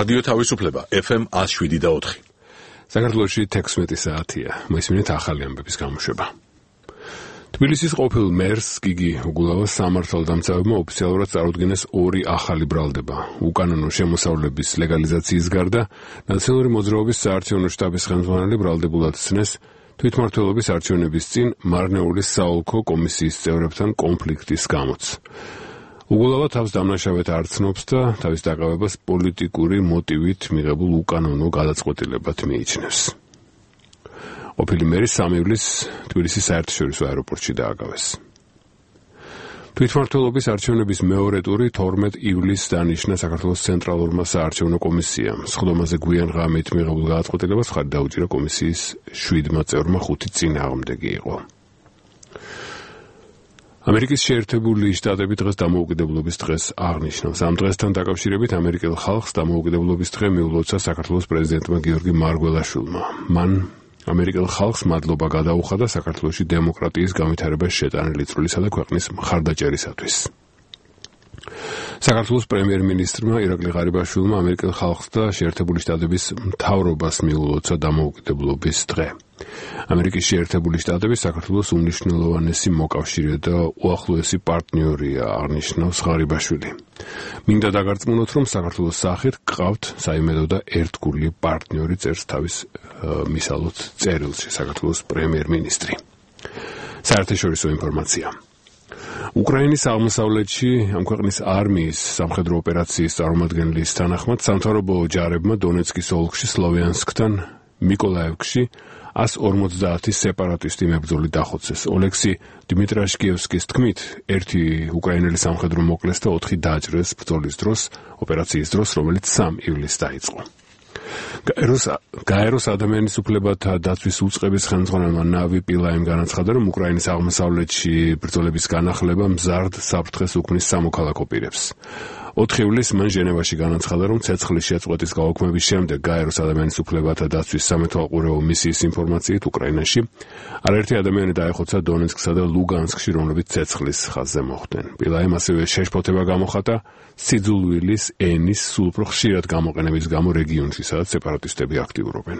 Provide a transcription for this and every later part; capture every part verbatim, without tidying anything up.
რადიო თავისუფლება ეფ ემ one oh seven და four. საქართველოში თექვსმეტი საათია. მოისმინეთ ახალი ამბების გამოშვება. თბილისის ყოფილ მერს გიგი უგულავას სამართალდამცავებმა ოფიციალურად წარუდგინეს ორი ახალი ბრალდება. უკანონო შემოსავლების ლეგალიზაციის გარდა ნაციონალური მოძრაობის საარჩევნო შტაბის ხელმძღვანელი ბრალდებულად ცნეს თვითმმართველობის არჩევნების წინ მარნეულის საოლქო კომისიის წევრებთან კონფლიქტის გამოც. უგულავა თავს დამნაშავედ არ ცნობს და თავის დაკავებას პოლიტიკური მოტივით მიღებულ უკანონო გადაწყვეტილებად მიიჩნევს. ყოფილი მერი სამი ივლისს თბილისის საერთაშორისო აეროპორტში დააგავეს. თვითმმართველობის არჩევნების მეორე ტური თორმეტ ივლისს დანიშნა საქართველოს ცენტრალურმა საარჩევნო კომისიამ. სხდომაზე გვიან ღამით მიღებულ გადაწყვეტილებას მხარი დაუჭირა კომისიის შვიდმა წევრმა ხუთი წინააღმდეგი იყო. ამერიკის შეერთებული შტატები დღეს დამოუკიდებლობის დღეს აღნიშნავს. ამ დღესთან დაკავშირებით ამერიკელ ხალხს დამოუკიდებლობის დღე მიულოცა საქართველოს პრეზიდენტმა გიორგი მარგველაშვილმა. მან ამერიკელ ხალხს მადლობა გადაუხადა საქართველოში დემოკრატიის განვითარებას შეტანილი წვლილისა და ქვეყნის მხარდაჭერისათვის. საქართველოს პრემიერ-მინისტრმა ირაკლი ღარიბაშვილმა ამერიკელ ხალხს და შეერთებული შტატების მთავრობას მიულოცა დამოუკიდებლობის დღე. ამერიკის შეერთებული შტატები საქართველოს უმნიშვნელოვანესი მოკავშირე და უახლოესი პარტნიორია, აღნიშნავს ღარიბაშვილი. მინდა დაგარწმუნოთ, რომ საქართველოს სახით გყავთ საიმედო და ერთგული პარტნიორი, წერს თავის მისალოთ წერილში საქართველოს პრემიერ-მინისტრი. საერთაშორისო ინფორმაცია. უკრაინის აღმოსავლეთში ამ ქვეყნის არმიის სამხედრო ოპერაციის წარმომადგენლის თანახმად სამთავრობო ჯარებმა დონეცკის ოლქში სლოვიანსკთან მიკოლაევკში one forty სეპარატისტი მებრძოლი დახოცეს. ოლექსი დიმიტრაშკიევსკის თქმით, ერთი უკრაინელი სამხედრო მოკლეს და ოთხი დაჭრეს ბრძოლის დროს, ოპერაციის დროს, რომელიც სამი ივლისს დაიწყო. გაეროს ადამიანის უფლებათა დაცვის უწყების ხელმძღვანელმა ნავი პილაიმ განაცხადა, რომ უკრაინის აღმოსავლეთში ბრძოლების განახლება მზარდ საფრთხეს უქმნის სამოქალაქო პირებს. ოთხი ივლისს მან ჟენევაში განაცხადა, რომ ცეცხლის შეწყვეტის გაუქმების შემდეგ გაეროს ადამიანის უფლებათა დაცვის სამეთვალყურეო მისიის ინფორმაციით უკრაინაში არაერთი ადამიანი დაეხოცა დონეცკსა და ლუგანსკში, რომლებიც ცეცხლის ხაზზე მოხვდნენ. პილაიმ ასევე შეშფოთება გამოხატა სიძულვილის ენის სულ უფრო ხშირად გამოყენების გამო რეგიონში, სადაც სეპარატისტები აქტიურობენ.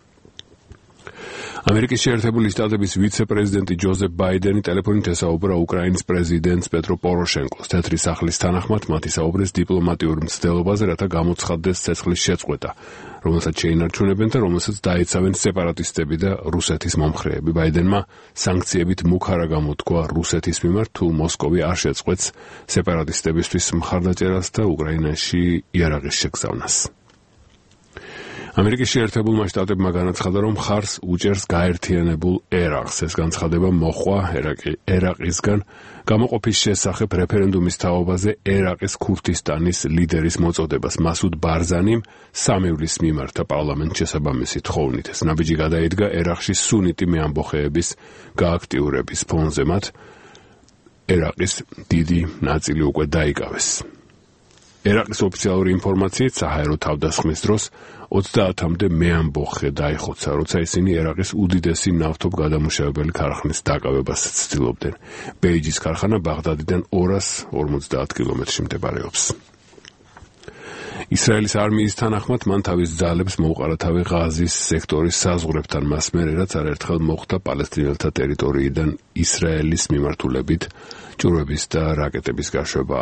ამერიკის შეერთებული შტატების ვიცე-პრეზიდენტი ჯოზეფ ბაიდენი ტელეფონით ესაუბრა უკრაინის პრეზიდენტს პეტრო პოროშენკოს. თეთრი სახლის თანახმად მათ ისაუბრეს დიპლომატიურ მცდელობაზე, რათა გამოცხადდეს ცეცხლის შეწყვეტა, რომელსაც შეინარჩუნებენ და რომელსაც დაეცავენ სეპარატისტები და რუსეთის მომხრეები. ბაიდენმა სანქციებით მუქარა გამოთქვა რუსეთის მიმართ, თუ მოსკოვი არ შეწყვეტს სეპარატისტებისთვის მხარდაჭერას და უკრაინაში იარაღის შეგზავნას. ამერიკის შეერთებულმა შტატებმა განაცხადა, რომ მხარს უჭერს გაერთიანებულ ერაყს. ეს განცხადება მოჰყვა ერაყისგან გამოყოფის შესახებ რეფერენდუმის თაობაზე ერაყის ქურთისტანის ლიდერის მოწოდებას. მასუდ ბარზანიმ სამი ივლისს მიმართა პარლამენტ შესაბამისი თხოვნით. ეს ნაბიჯი გადაიდგა ერაყში სუნიტი მეამბოხეების გააქტიურების ფონზე. მათ ერაყის დიდი ნაწილი უკვე დაიკავეს. ერაყის ოფიციალური ინფორმაციით საჰაერო თავდასხმის დროს ოცდაათამდე მეამბოხე დაიხოცა, როცა ისინი ერაყის უდიდესი ნავთობგადამუშავებელი ქარხნის დაკავებას ცდილობდნენ. ბეიჯის ქარხანა ბაღდადიდან ორას ორმოცდაათ კილომეტრში მდებარეობს. ისრაელის არმიის თანახმად მან თავის ძალებს მოუყარა თავი ღაზის სექტორის საზღვრებთან, მას მერე რაც არაერთხელ მოხდა პალესტინელთა ტერიტორიიდან ისრაელის მიმართულებით ჭურვების და რაკეტების გაშვება.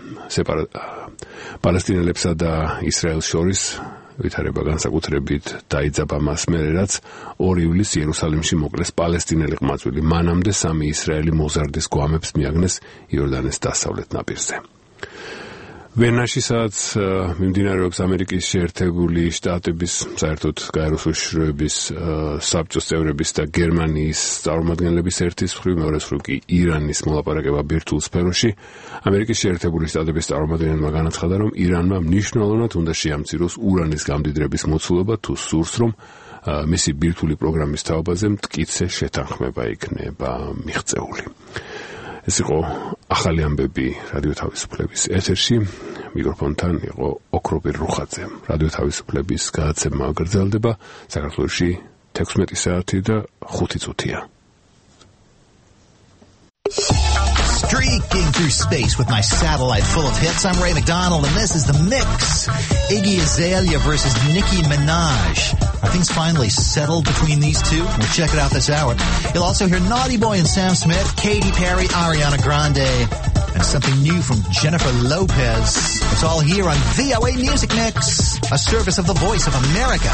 პალესტინელებსა და ისრაელს შორის ვითარება განსაკუთრებით დაიძაბა მას მერე, რაც ორი ივლისს იერუსალიმში მოკლეს პალესტინელი ყმაწვილი. მანამდე სამი ისრაელი მოზარდის გვამებს მიაგნეს იორდანეს დასავლეთ ნაპირზე. ვენაში, სადაც მიმდინარეობს ამერიკის შეერთებული შტატების საერთოდ გაეროს უშიშროების საბჭოს წევრების და გერმანიის წარმომადგენლების ერთის მხრივ, მეორე მხრივ კი ირანის მოლაპარაკება ბირთვულ სფეროში, ამერიკის შეერთებული შტატების წარმომადგენელმა განაცხადა, რომ ირანმა მნიშვნელოვნად უნდა შეამციროს ურანის გამდიდრების მოცულობა, თუ სურს, რომ მისი ბირთვული პროგრამის თაობაზე მტკიცე შეთანხმება იქნება მიღწეული. ეს იყო ახალი ამბები რადიო თავისუფლების ეთერში. მიკროფონთან იყო ოქროპირ რუხაძე. რადიო თავისუფლების გადაცემა გრძელდება. საქართველოში თექვსმეტი საათი და ხუთი წუთია. Streaking through space with my satellite full of hits. I'm Ray McDonald, and this is The Mix. Iggy Azalea versus Nicki Minaj. Are things finally settled between these two? We'll check it out this hour. You'll also hear Naughty Boy and Sam Smith, Katy Perry, Ariana Grande, and something new from Jennifer Lopez. It's all here on V O A Music Mix, a service of the Voice of America.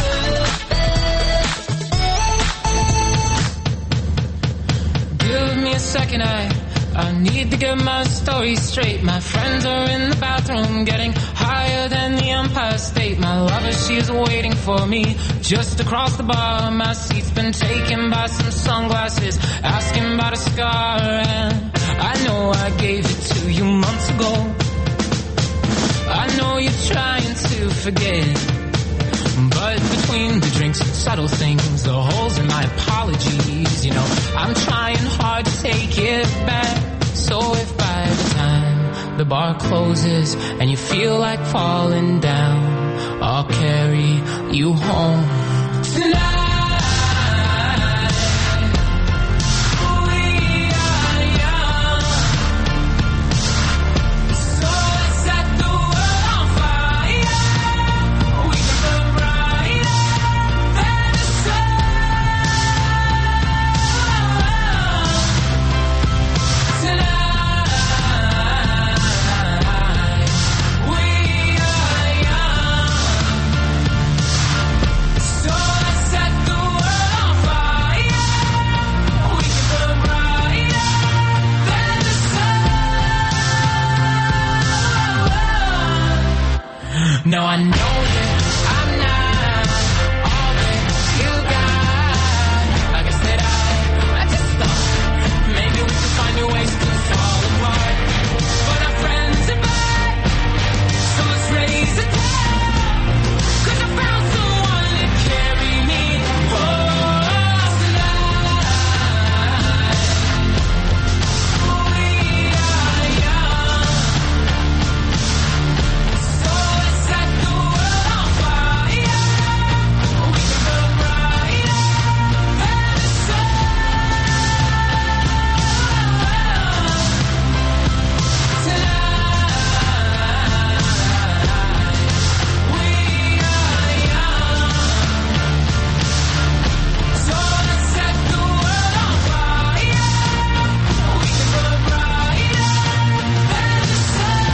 Give me a second, I, I need to get my story straight. My friends are in the bathroom getting higher than the Empire State. My lover, she's waiting for me just across the bar. My seat's been taken by some sunglasses, asking about a scar. And I know I gave it to you months ago. I know you're trying to forget, but between the drinks and subtle things, the holes in my apologies, you know, I'm trying hard to take it back. So if by the time the bar closes and you feel like falling down, I'll carry you home tonight. No, I know that I'm not all that you got. Like I said, I, I just thought maybe we could find new ways to fall apart. But our friends are back, so let's raise a toast. 'Cause I found someone to carry me home tonight. We are young, so let's set the world on fire. We can burn brighter than the sun. Tonight, we are young, so let's set the world on fire. We can burn brighter than the sun.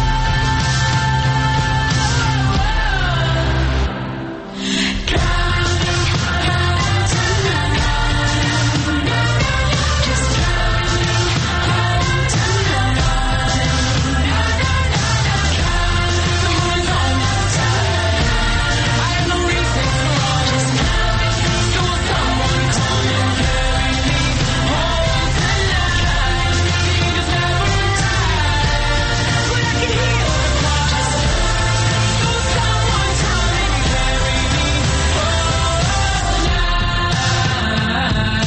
Counting, counting tonight. Just counting, counting tonight. Counting on my time. I have no reason to run. Just counting, so will someone come and carry me home tonight. Fingers never tired, but I can hear the cry. So will someone come and carry me home tonight.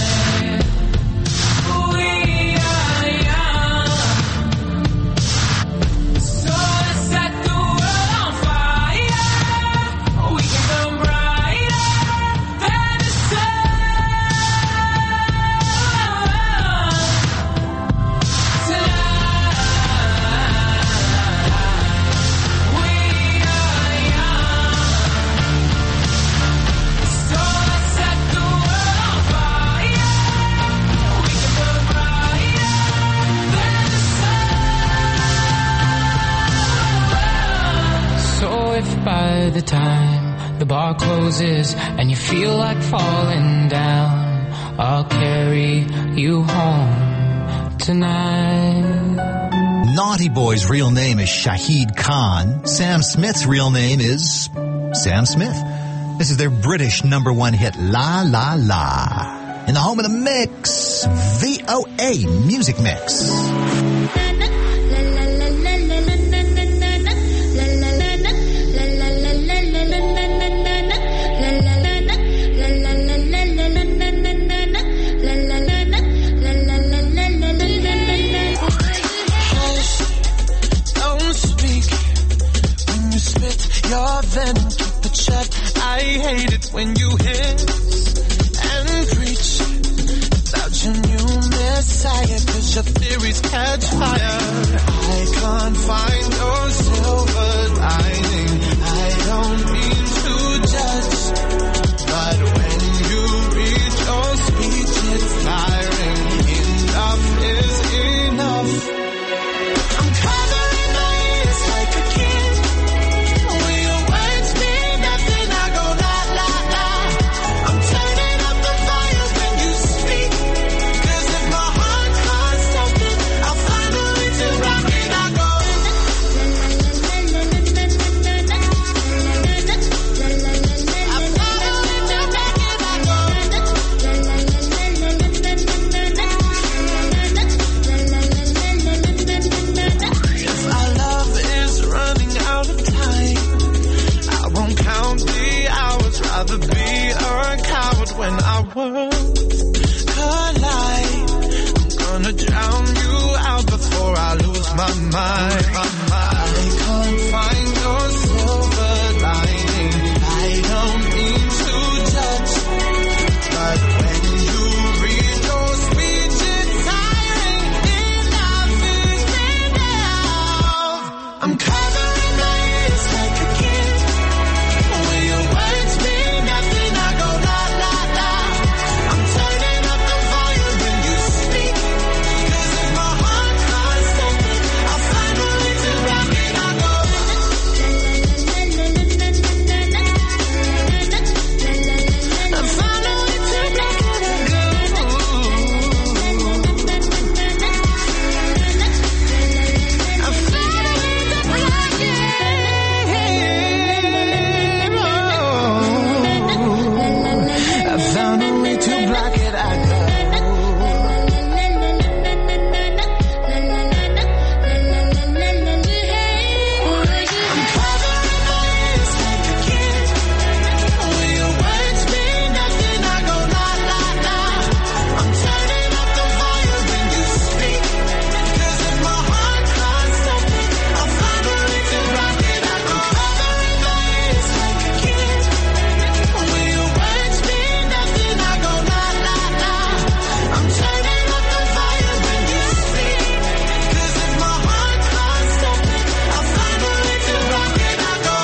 We are young, so let's set the world on fire. We can burn brighter than the sun. Tonight, we are young, so let's set the world on fire. We can burn brighter than the sun. So if by the time the bar closes and you feel like falling down, I'll carry you home tonight. Naughty Boy's real name is Shahid Khan. Sam Smith's real name is Sam Smith. This is their British number one hit, La La La. In the home of the mix, V O A Music Mix. Don't speak when you spit your venom, keep it shut. I hate it when you hiss and preach about your new messiah, 'cause watch your theories catch fire. I can't find no silver lining. I don't mean to judge, but when you read your speech, it's tiring. Enough is enough. I'm covering my ears like a kid. When your words mean nothing, I go la la la. I'm turning up the volume when you speak. 'Cause if my heart can't stop it, I'll find a way to rock it. I go. If our love is running out of time, I won't count the hours. Rather be a coward when our worlds collide. I'm gonna drown you out before I lose my mind. I can't find your silver lining. I don't mean to judge, but when you read your speech, it's tiring. Enough is enough. I'm covering my ears like a kid. When your words mean nothing, I go la la la. I'm turning up the volume when you speak. 'Cause if my heart can't stop it, I'll find a way to rock it. I go. I'll find a way to rock it. I go. I'll find a way to rock it. I found a way to block it. I go. I'm covering my ears like a kid. When your words mean nothing, I go la la la. I'm turning up the volume when you speak. 'Cause if my heart can't stop it, I'll find a way to rock it. I go. Covering my ears like a kid. When your words mean nothing, I go la la la. I'm turning up the volume when you speak. 'Cause if my heart can't stop it, I'll find a way to rock it. I go.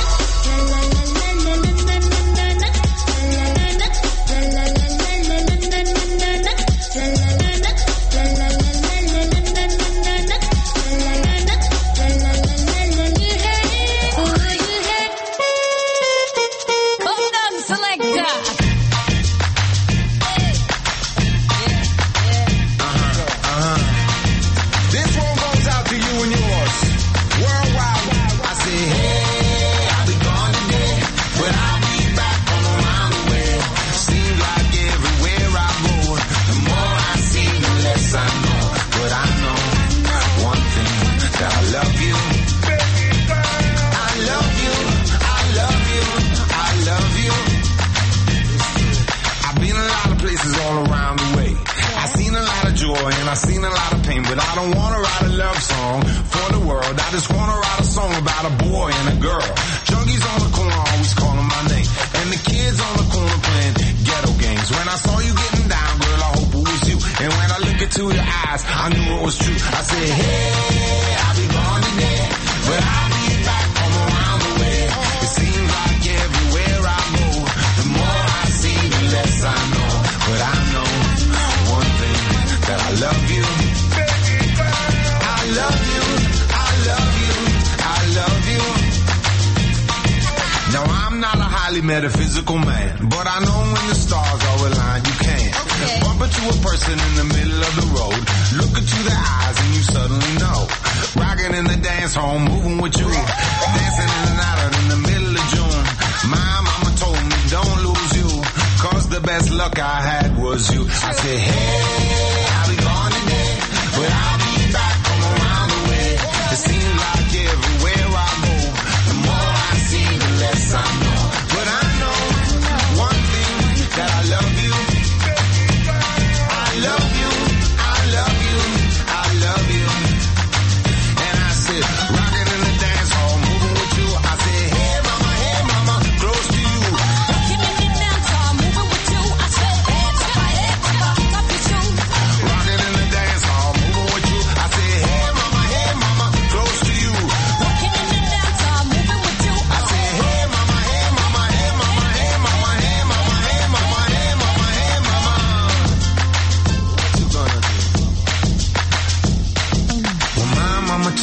Come down, selector. This one goes out to you and yours. Worldwide. I say, hey, I'll be gone today, but I'll be back from around the way. Seems like everywhere I go, the more I see, the less I know. But I know one thing, that I love you. I love you. I love you. I love you. I've been a lot of places all around the way. I've seen a lot of joy and I've seen a lot of pain, but I don't want to write a love song for the world. I just want to write a song about a boy and a girl. Junkies on the corner always calling my name, and the kids on the corner playing ghetto games. When I saw you getting down, girl, I hope it was you. And when I look into your eyes, I knew it was true. I said, hey, I'll be gone today, but I'll be back from around the way. It seems like everywhere I go, the more I see, the less I know. But I know one thing, that I love you. I love you. I love you. I love you. Now I'm not a highly metaphysical man, but I know when the stars are aligned, you can. Okay. Bump into a person in the middle of the road, look into their eyes and you suddenly know. Rocking in the dance hall, moving with you, dancing in and out in the middle of June. My mama told me don't lose you, 'cause the best luck I had was you. I said, hey, I'll be gone today, but I'll be back from around the way. It seems like everywhere I go, the more I see, the less I know. But I know one thing, that I love you. I love you. I love you. I love you. And I said, rocking in the dance hall, moving with you. I said, hey mama, hey mama, close to you. Rocking in the dance hall, moving with you. I said, hey papa, hey papa, kick up your shoes.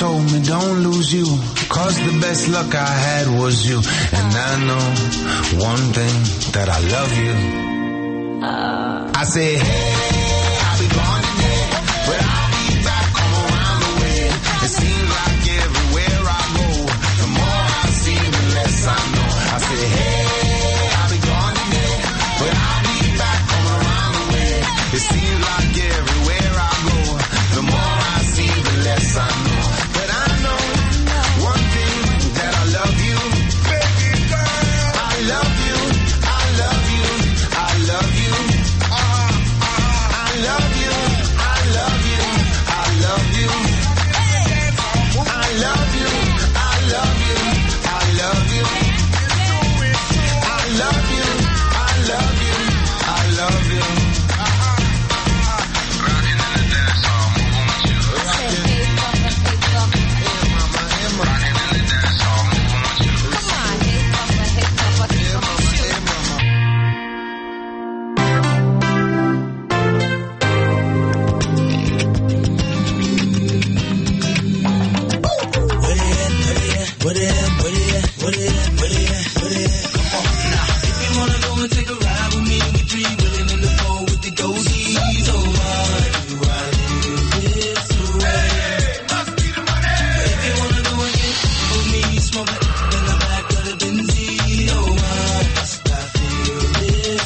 told me don't lose you, cause the best luck I had was you. And I know one thing, that I love you. uh. I say hey, I'll be gone today, but I'll be back all around the way. It seems like everywhere I go, the more I see, the less I know. I say hey, I'll be gone today, but I'll be back all around the way. It seems like everywhere I go, the more I see, the less I know. But I know one thing, that I love you, baby girl. I love you, I love you, I love you. Uh, uh, I love you, I love you, I love you. I love you, I love you, I love you. I love you, I love you, I love you. Rockin' in the dance hall, moving with you. Rockin', hey mama, hey mama. Rockin' in the dance hall, moving with you. Come on, hey mama, hey mama, hey mama, hey mama. What it at, what it at, what it at, what it at, what it at? Come on now. If you wanna go and take a ride with me, we three willing in the four with the goldies. Oh, why do I live this way? Must be the money. If you wanna go and get with me, smoke it in the back of the Benzie. Oh, why must I feel this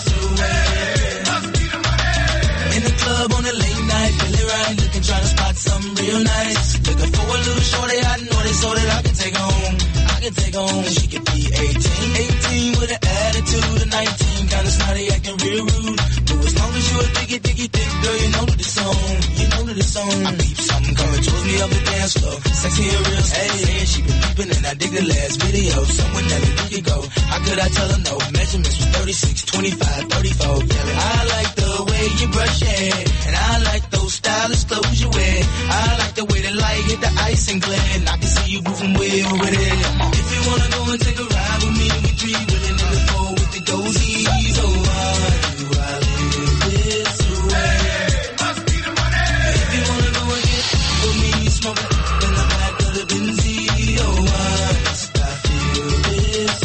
way? Must be the money. In the club on a late night, feeling right, looking, trying to spot something real nice. Looking for a little shorty, I know this so that I can take her home. I can take her home, she could be eighteen. eighteen with an attitude of nineteen, kinda snotty, acting real rude. But as long as you a diggy, diggy, dick, girl, you know that it's on. You know that it's on. I peep something coming towards me up the dance floor. Sexy and real, hey, she been peeping and I dig the last video. Somewhere Nelly, we could go. How could I tell her no? Measurements was thirty-six, twenty-five, thirty-four. Yelling, I like the way you brush your hair, and I like those stylish clothes you wear. I like the way the light hit the ice and glare, and I can see you moving way over there. If you wanna go and take a ride with me, we three willing in the four with the goldies. Oh, why do I live this way? Must be the money. If you wanna go and get with me, smoke it in the back of the Benzie. Oh, why must I feel this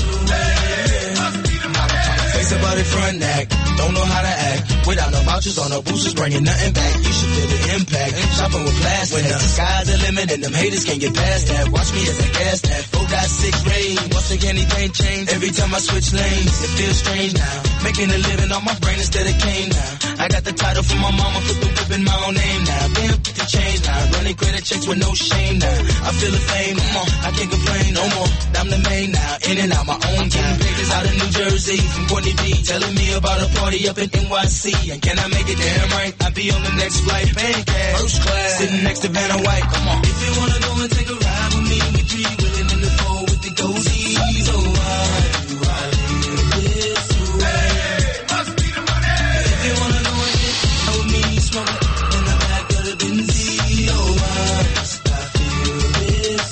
way? Must be the money. Face about it front act, don't know how to act. Without no vouchers on no boosters, bringing nothing back. You should feel the impact. Shopping with plastic. When the sky's the limit and them haters can't get past that. Watch me as I gas that. four point six range. Once again, anything change. Every time I switch lanes, it feels strange now. Making a living on my brain instead of cane now. I got the title from my mama, put the whip in my own name now. Damn, put the change now. Running credit checks with no shame now. I feel the fame, come on, I can't complain no more. I'm the main now, in and out my own time. Niggas out of New Jersey, from Courtney B, telling me about a party up in N Y C. And can I make it damn right? I'll be on the next flight, paying cash, first class, sitting next to Vanna White. Come on. If you wanna go and take a ride with me, we three willing in the four with the goldies. Oh, why do I live this way? Must be the money. If you wanna go and get with me, smoke it in the back of the Benzie. Oh, why must I feel this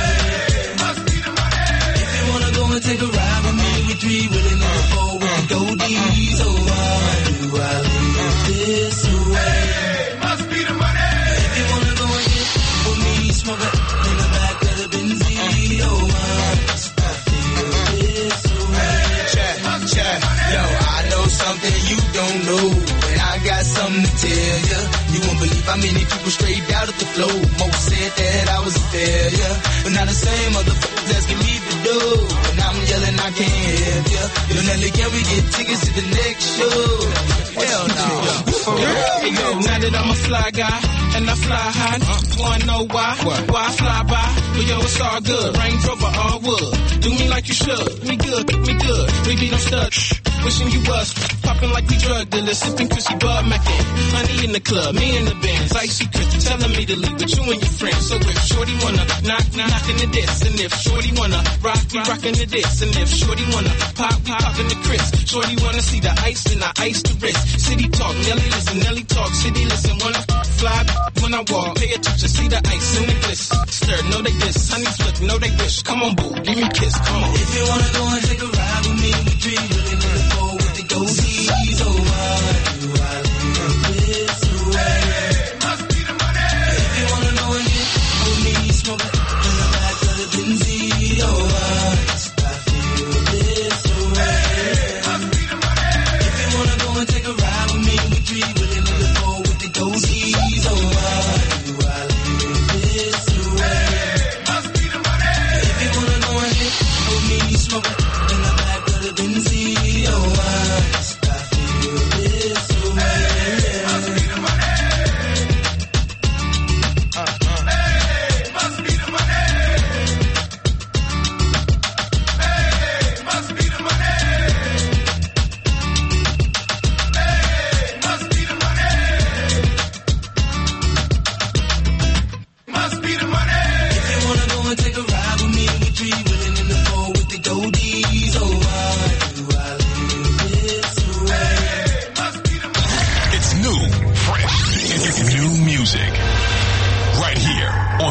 way? Must be the money. If you wanna go and take a ride with me, we three willing in the four with the goldies. Oh, why do I live this way? Must be the money. If you wanna go and get with me, smoke it in the back of the Benzie. Oh, why must I feel this way? Check, check. Yo, I know something you don't know, and I got something to tell ya. You won't believe how many people straight out of the flow. Most said that I was a failure, but now the same motherfuckers asking me to do. And I'm yelling, I can't help ya. Yo, Nelly, can we get tickets to the next show? Hell no. For real? Hey, yo, now that I'm a fly guy, and I fly high, wanna know why? Why I fly by? But yo, it's all good. Range Rover, all wood. Do me like you should. Me good, me good. We be no stud. Wishing you was popping like we drug dealers, sipping Chrissy Bud Mackin. Honey in the club, me in the bands, icy Chris telling me to leave with you and your friends. So if Shorty wanna knock, we knockin' the diss, and if Shorty wanna rock, we rockin' the diss, and if Shorty wanna pop, we poppin' the Chris. Shorty wanna see the ice, and I ice the wrist. City talk, Nelly listen, Nelly talk, city listen. Wanna fly when I walk, pay attention, see the ice and the gliss. Stir, know they diss, honey flick, know they wish. Come on, boo, give me a kiss, come on. If you wanna go and take a ride with me, we three really in the four with the goldies. Oh, why do I live this way? Must be the money. If you wanna know and get with me, smoke it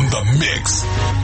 the mix.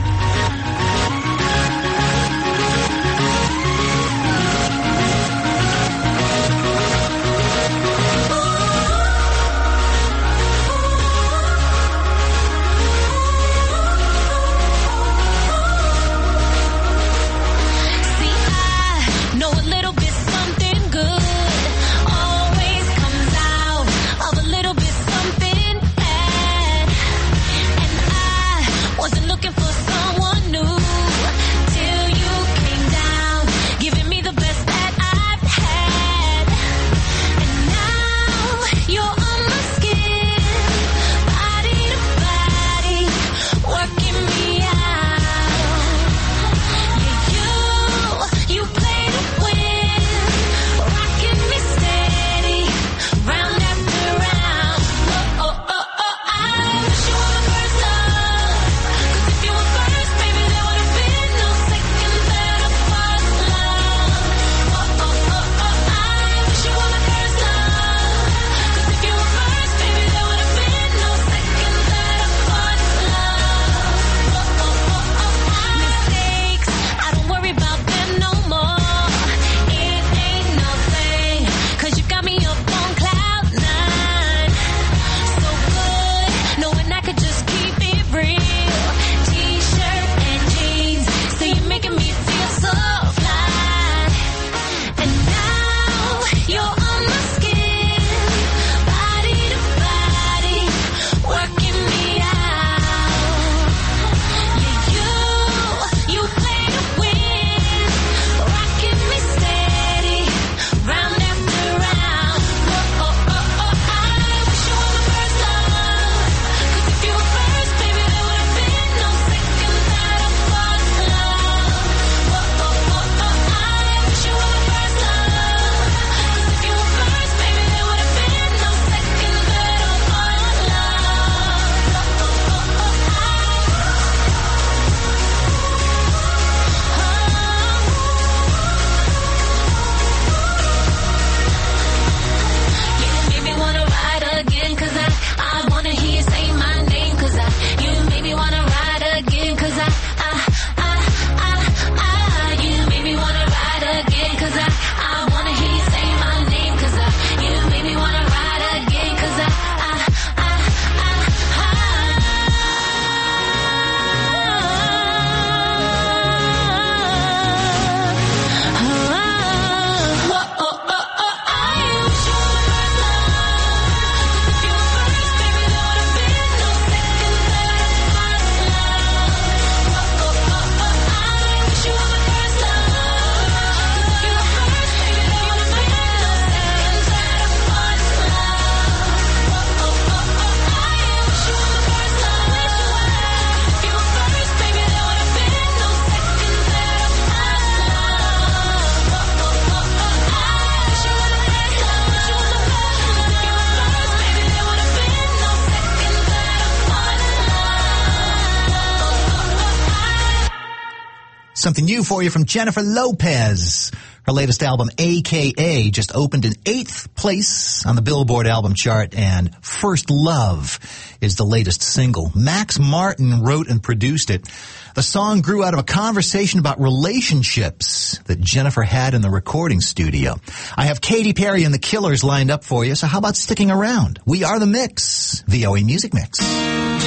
Something new for you from Jennifer Lopez. Her latest album, A K A, just opened in eighth place on the Billboard album chart, and First Love is the latest single. Max Martin wrote and produced it. The song grew out of a conversation about relationships that Jennifer had in the recording studio. I have Katy Perry and the Killers lined up for you, so how about sticking around? We are The Mix, V O A Music Mix. Look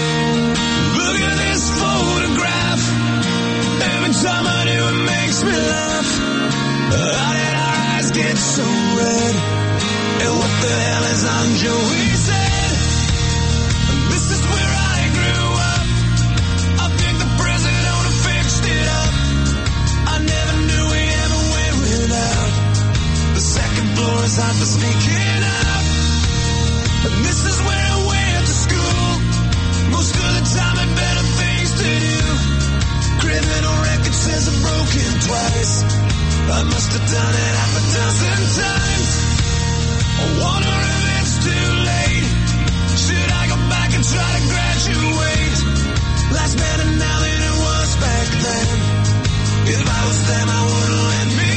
at this photograph. Every time I do, it makes me laugh. How did our eyes get so red? And what the hell is on Joey's head? This is where I grew up. I think the president would have fixed it up. I never knew we ever went without. The second floor is hot for sneaking up. And this is where I went to school. Most of the time I had better things to do. Criminal record says I'm broken twice. I must have done it half a dozen times. I wonder if it's too late. Should I go back and try to graduate? Life's better now than it was back then. If I was them, I wouldn't let me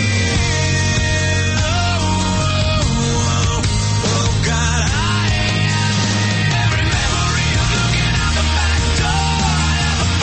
in. Oh, oh, oh, oh God, I have every memory of looking out the back door. I have a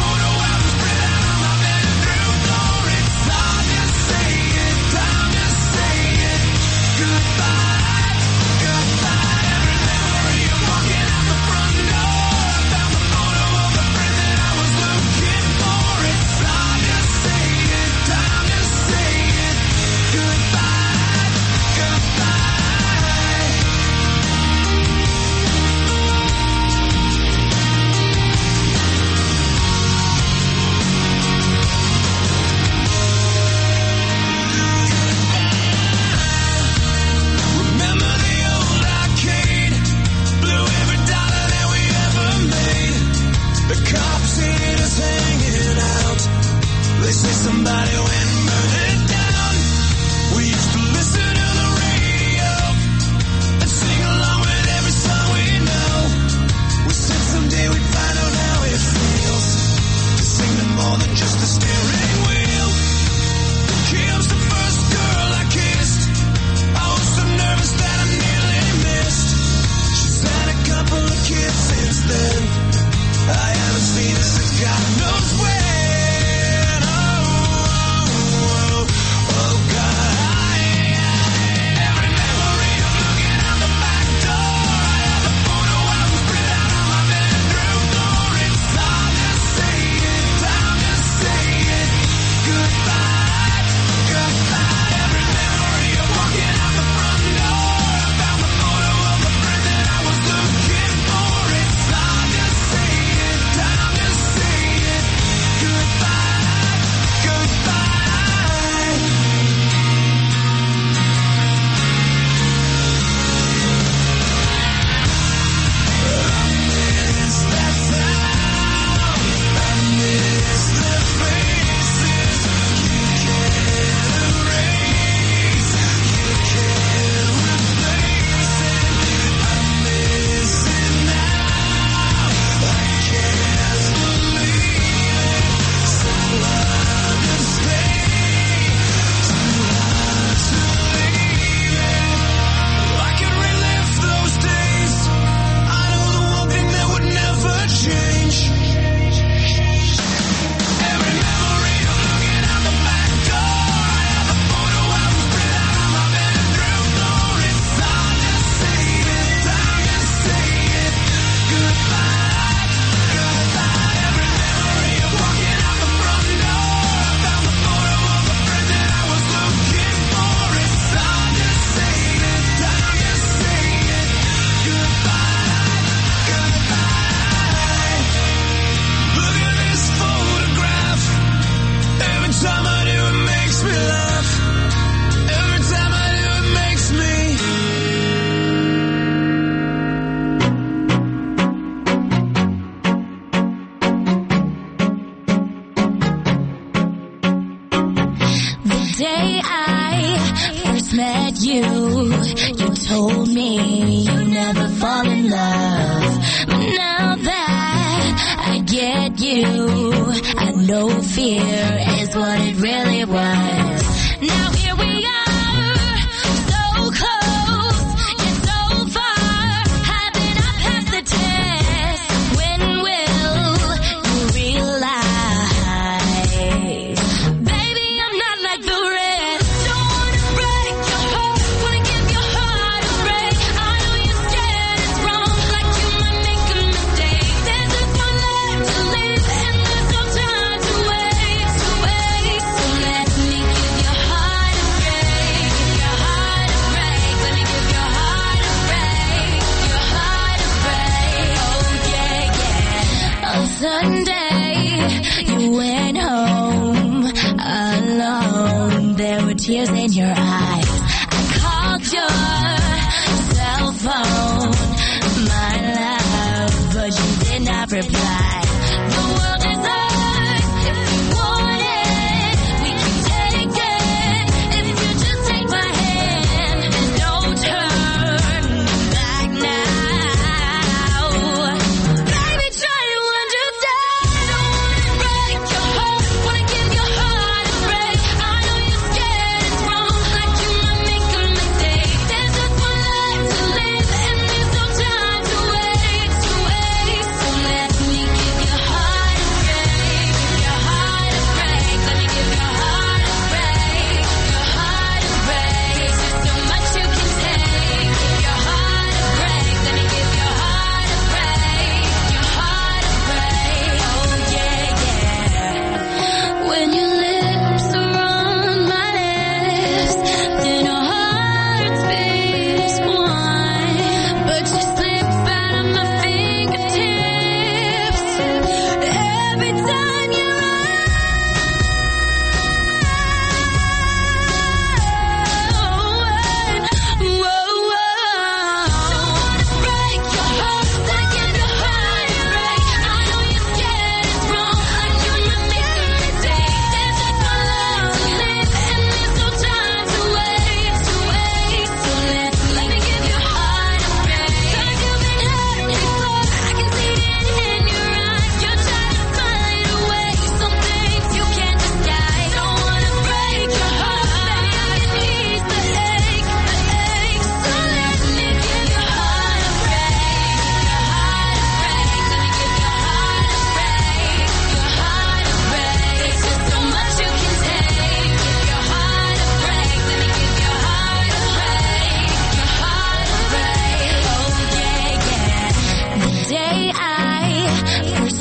cops seen us hanging out. They say somebody went and burned it down. We used to listen to the radio and sing along with every song we know. We said someday we'd find out how it feels to sing to more than just a steering wheel. Kim's the first girl I kissed. I was so nervous that I nearly missed. She's had a couple of kids since then. I haven't seen her since God knows when. Oh, oh, oh, oh God. I, I, every memory of looking out the back door. I have a photo album spread out on my bedroom floor. It's time to say it, time to say it. Goodbye, goodbye. Every memory of walking out the front door. I found the photo of the friend that I was looking for. It's time to say it, time to say it. Goodbye, goodbye. I miss that sound. I miss the faces you can't erase. You can't replace it. I miss it now. I can't believe it. So hard to stay, too hard to leave it. I can relive those days. I know the one thing that would never change. Every memory of looking out the back door. I have a photo album spread out on my bedroom floor. It's time to say it, time to say it. Goodbye, goodbye. Every memory of walking out the front door. I found the photo of the friend that I was looking for. It's time to say it, time to say it. Goodbye, goodbye. Look at this photograph. Every time I do it makes me laugh. Every time I do it makes me. The day I first met you, you told me you never fall in love. But now that I get you, I know fear is what it really was. Now here we are, so close, yet so far. Haven't I passed the test? When will you realize? Baby, I'm not like the rest. Don't wanna break your heart, wanna give your heart a break. I know you're scared it's wrong, like you might make a mistake. There's just one life to live, and there's no time to waste, to waste. So let me give your heart a break, give your heart a break. Let me give your heart a break, your heart a break. Oh yeah, yeah. On Sunday, you went home alone. There were tears in your eyes. I called your cell phone, my love, but you did not reply. The world is ours if you want it. We can take it if you just take my hand. There's no turning back now. Baby, try to understand.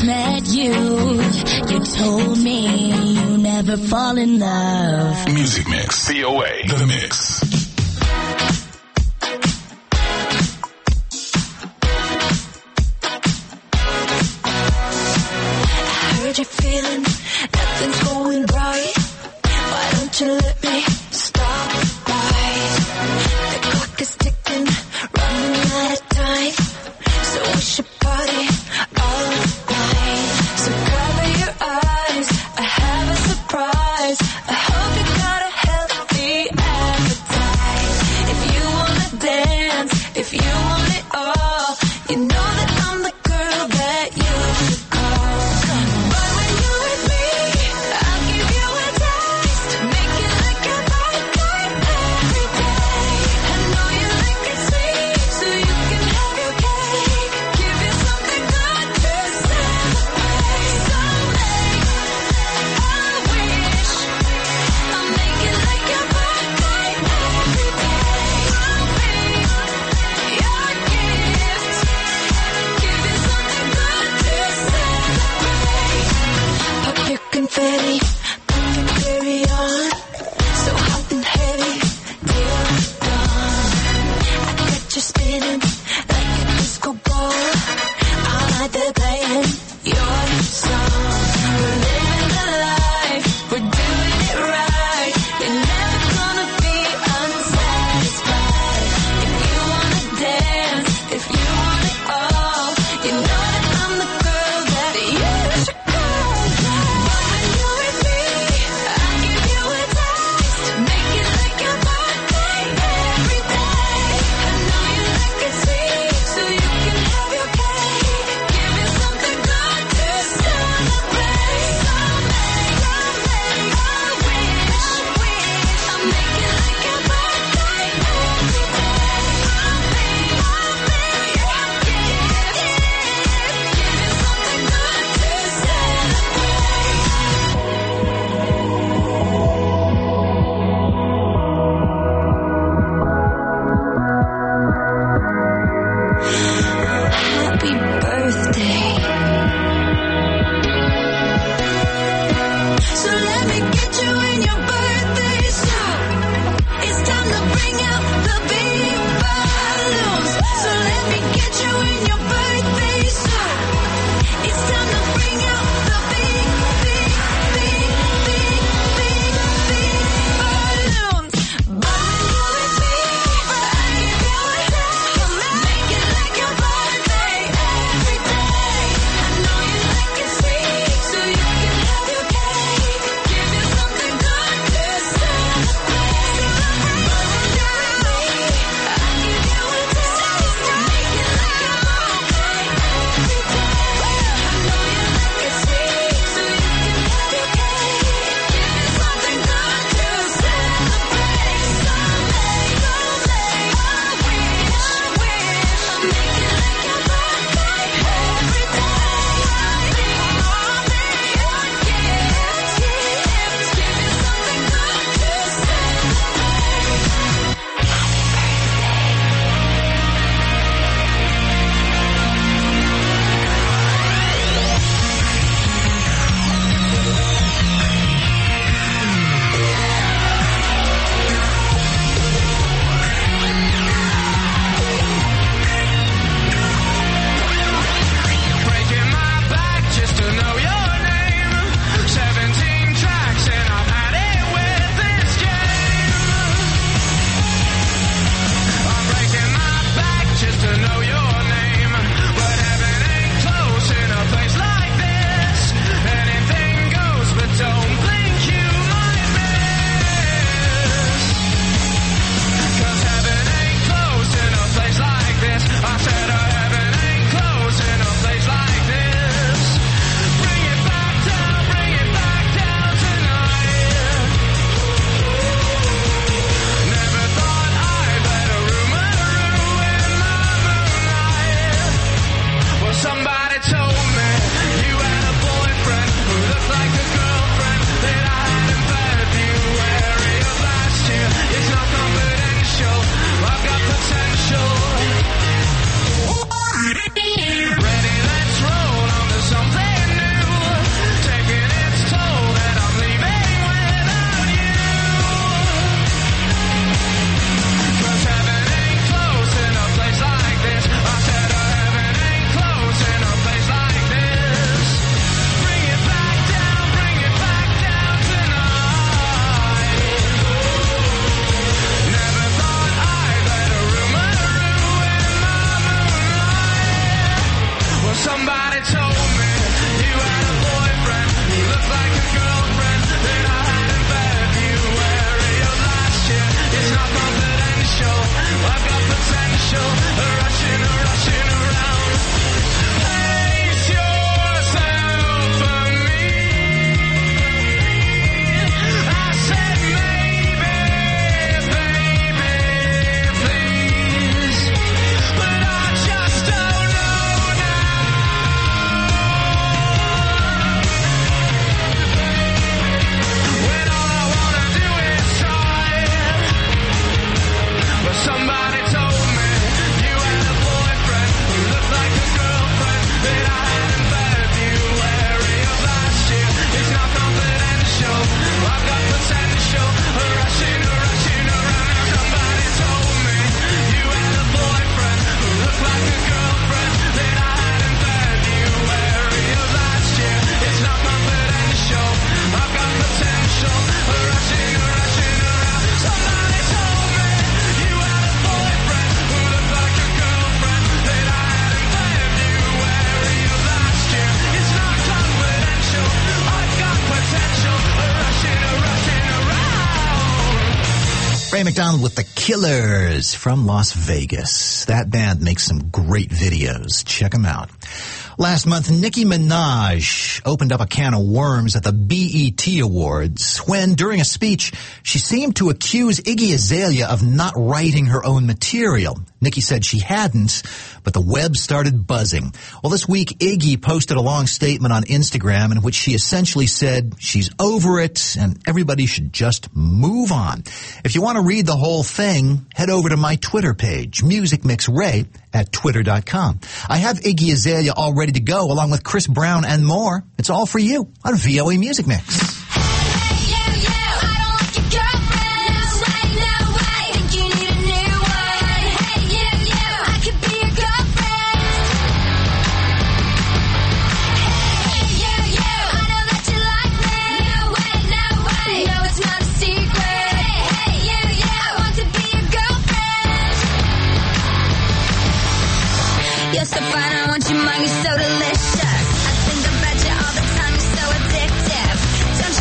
met you, you told me you never fall in love. Music Mix. C O A. The Mix. I heard you're feeling nothing's going right. Why don't you let me stop by? The clock is ticking, running out of time. So we should party all night. So cover your eyes, I have a surprise. I hope you got a healthy appetite. If you wanna dance, if you want it all, you know that I'm the girl that you should call. But when you're with me, I'll give you a taste. Make it like your birthday every day. I know you like it sweet, so you can have your cake. Give you something good to celebrate. So make a wish. I'll make it like your birthday every day. I'll be your gift. Give you something good to celebrate. Pop your confetti, pop your carry on. So hot and heavy till dawn. I got you spinning like a disco ball. All night they're playing your song. We're living the life, we're doing it right. You're never gonna be unsatisfied. If you wanna dance, if you want it all, you know that I'm the girl that you should call. But when you're with me, I'll give you a taste. Make it like your birthday every day. I know you like it sweet, so you can have your cake. Give you something good to celebrate. Ray McDonald with the Killers from Las Vegas. That band makes some great videos. Check them out. Last month, Nicki Minaj opened up a can of worms at the B E T Awards when, during a speech, she seemed to accuse Iggy Azalea of not writing her own material. Nicki said she hadn't, but the web started buzzing. Well, this week, Iggy posted a long statement on Instagram in which she essentially said she's over it and everybody should just move on. If you want to read the whole thing, head over to my Twitter page, Music Mix Ray at twitter dot com. I have Iggy Azalea all ready to go, along with Chris Brown and more. It's all for you on V O A Music Mix. You're so fine, I want your money so delicious. I think about you all the time, you're so addictive. Don't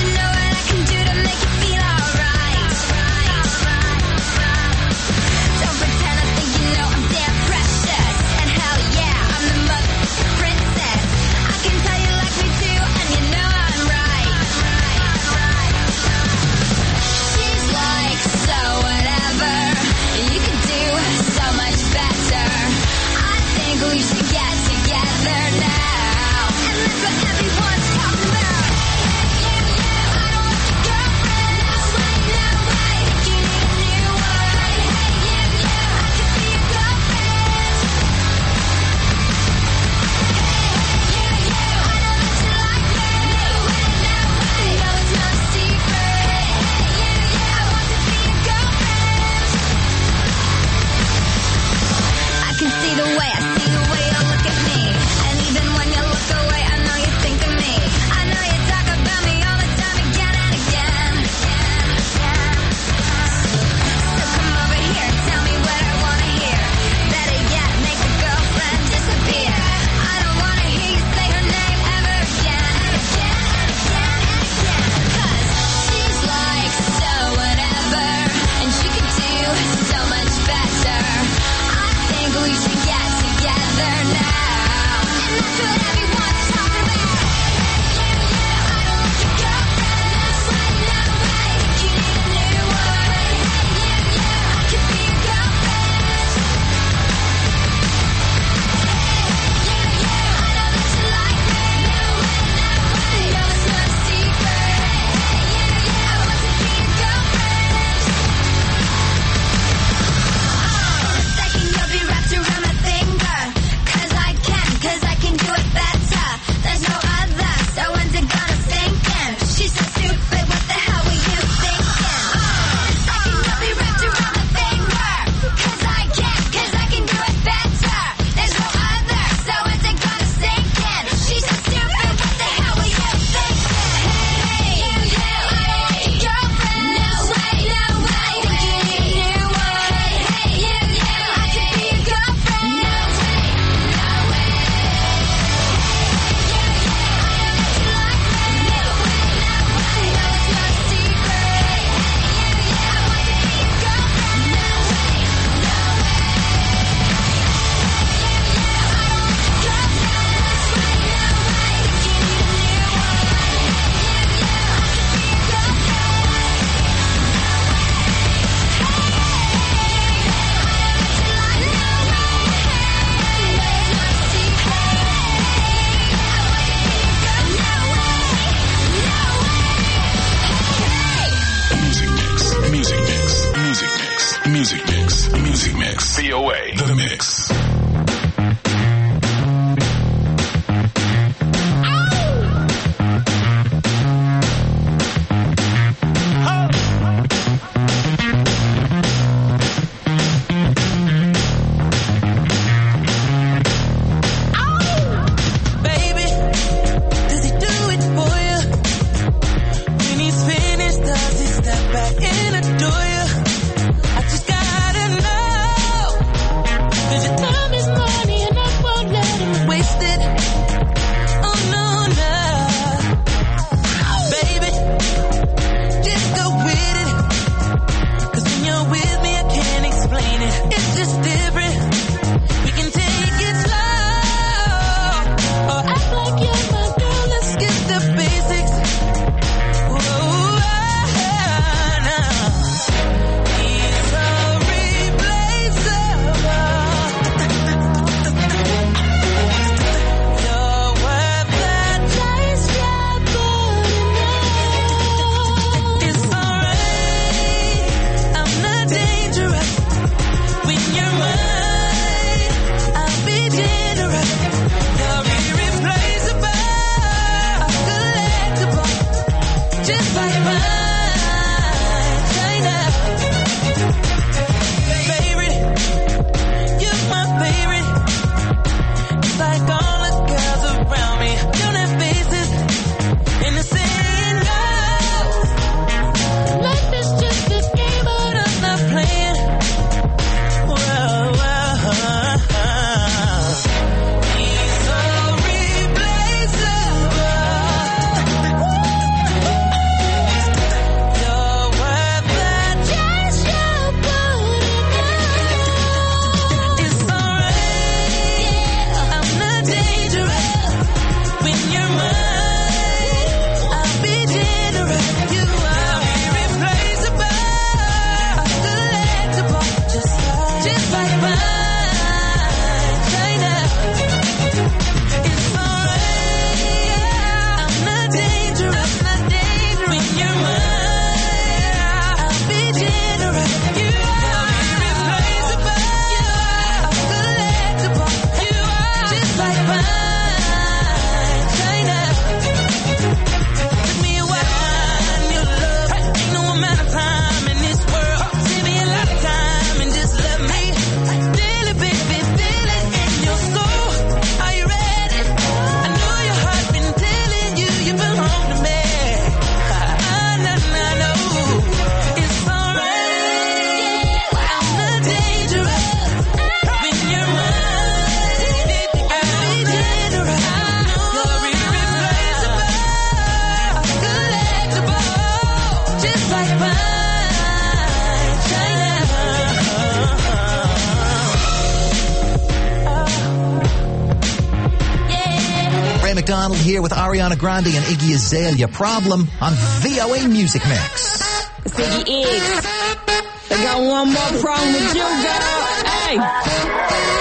here with Ariana Grande and Iggy Azalea. Problem on V O A Music Mix. It's Iggy Iggs. I got one more problem with you, girl. Hey.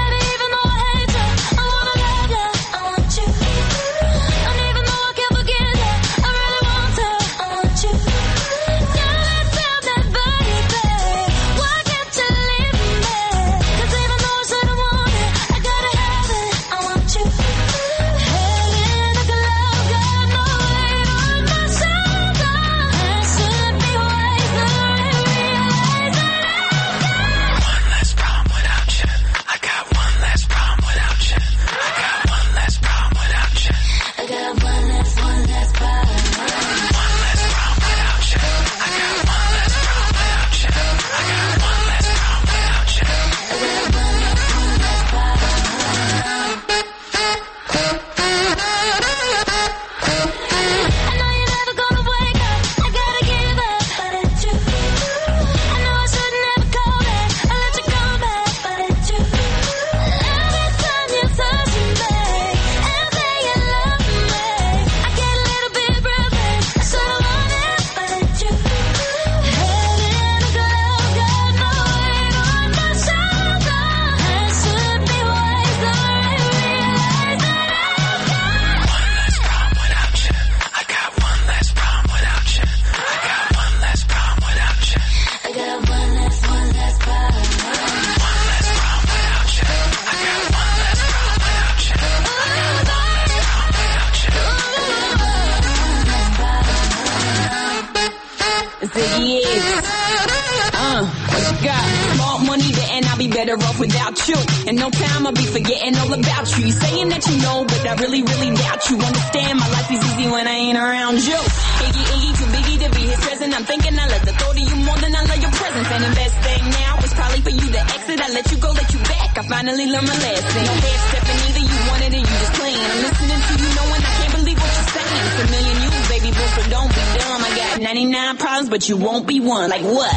Better off without you. In no time I'll be forgetting all about you. You saying that you know, but I really, really doubt you. Understand my life is easy when I ain't around you. Iggy, Iggy, too biggie to be his present. I'm thinking I love the thought of you more than I love your presence. And the best thing now is probably for you to exit. I let you go, let you back. I finally learned my lesson. No head stepping either, you wanted it, you just playing. I'm listening to you knowing I can't believe what you're saying. It's a million you, baby boo, so don't be dumb. I got ninety-nine problems, but you won't be one. Like what?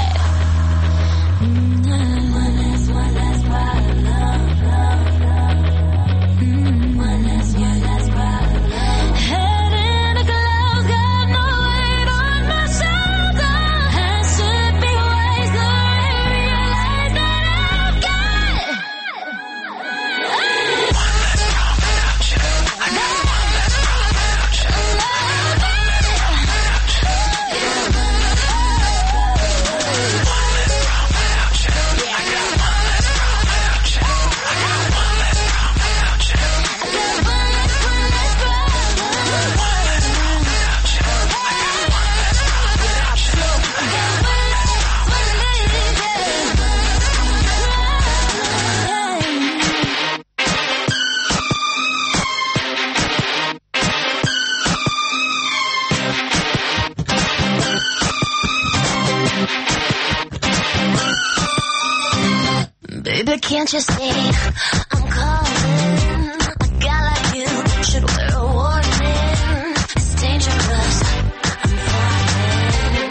Can't you see I'm calling? A guy like you should wear a warning. It's dangerous. I'm falling.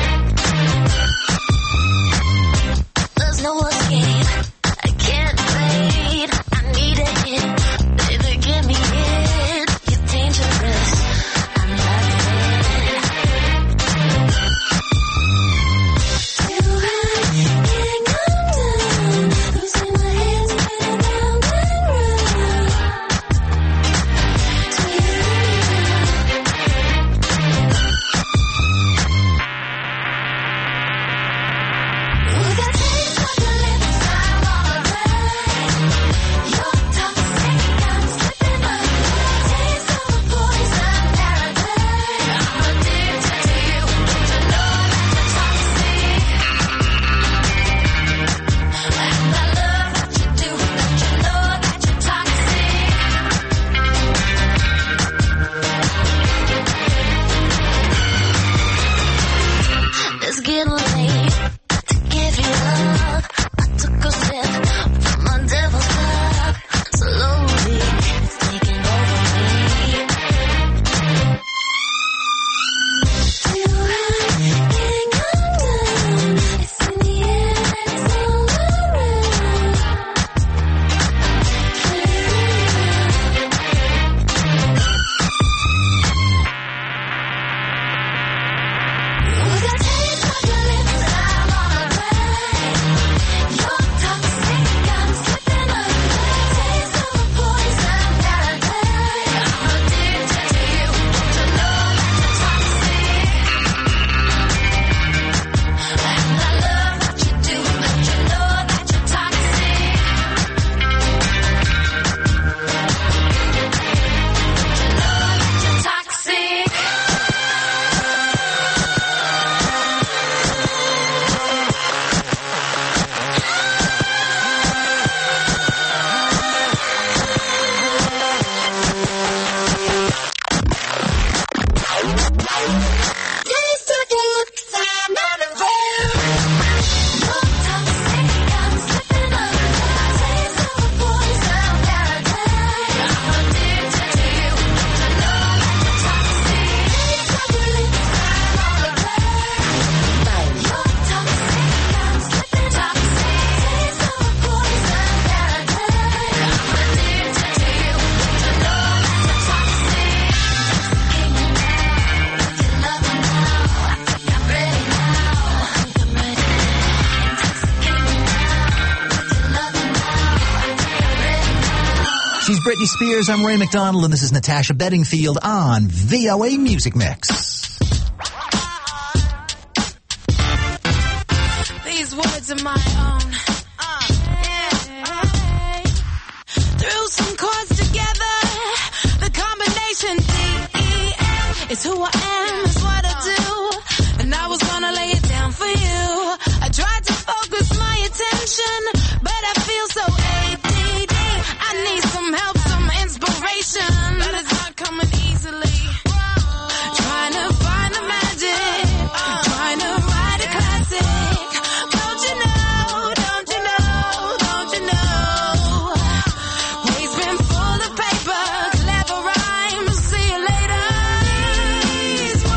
There's no escape. I can't wait. I need a hit. Baby, give me it. You're dangerous. I'm loving. Do I get calm down? Losing my hands right now. Britney Spears. I'm Ray McDonald, and this is Natasha Bedingfield on V O A Music Mix. These words are my own. Uh, yeah. Threw some chords together. The combination D E F is who I am, is what I do. And I was gonna lay it down for you. I tried to focus my attention, but I feel so A D D. I need some help, some inspiration, but it's not coming easily. Trying to find the magic, trying to write a classic. Don't you know, don't you know, don't you know? Waste bin full of paper, clever rhymes. See you later. These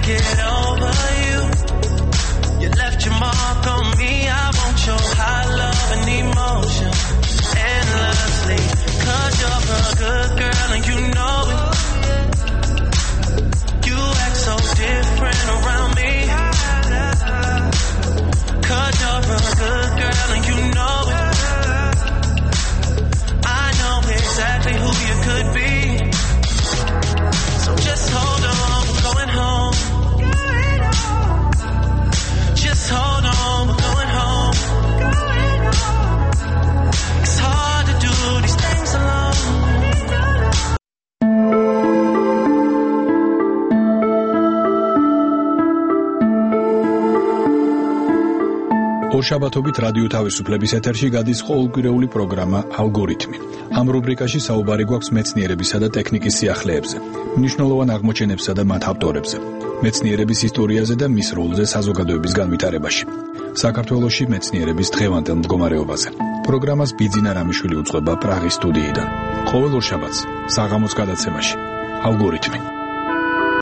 get over you. You left your mark on me. I want your high love and emotion endlessly. Cause you're a good girl and you know it. You act so different around me. Cause you're a good girl and you know it. I know exactly who you could be. So just hold on, we're going home. Just hold on, we're going home. It's hard to do these things alone. ორშაბათობით რადიო თავისუფლების ეთერში გადის ყოველკვირეული პროგრამა ალგორითმი. ამ რუბრიკაში საუბარი გვაქვს მეცნიერებისა და ტექნიკის სიახლეებზე, მნიშვნელოვან აღმოჩენებსა და მათ ავტორებზე, მეცნიერების ისტორიაზე და მის როლზე საზოგადოების განვითარებაში. საქართველოში მეცნიერების დღევანდელ მდგომარეობაზე. პროგრამას ბიძინა რამიშვილი უძღვება პრაღის სტუდიიდან. ყოველ ორშაბათს საღამოს გადაცემაში ალგორითმი.